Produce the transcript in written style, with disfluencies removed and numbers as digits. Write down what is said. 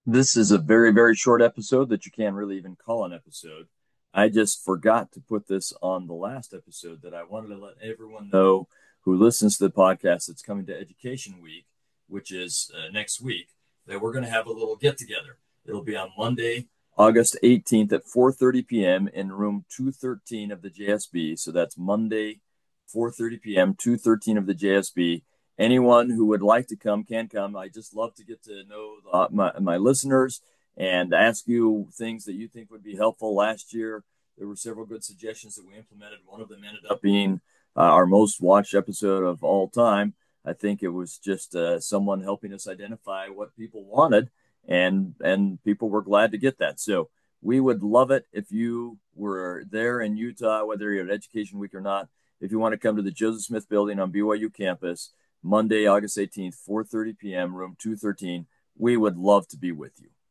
This is a very, very short episode that you can't really even call an episode. I just forgot to put this on the last episode that I wanted to let everyone know who listens to the podcast that's coming to Education Week, which is next week, that we're going to have a little get together. It'll be on Monday, August 18th at 4:30 p.m. in room 213 of the JSB. So that's Monday, 4:30 p.m., 213 of the JSB. Anyone who would like to come can come. I just love to get to know my listeners and ask you things that you think would be helpful. Last year, there were several good suggestions that we implemented. One of them ended up being our most watched episode of all time. I think it was just someone helping us identify what people wanted, and people were glad to get that. So we would love it if you were there in Utah, whether you're at Education Week or not. If you want to come to the Joseph Smith Building on BYU campus, Monday, August 18th, 4:30 p.m., room 213. We would love to be with you.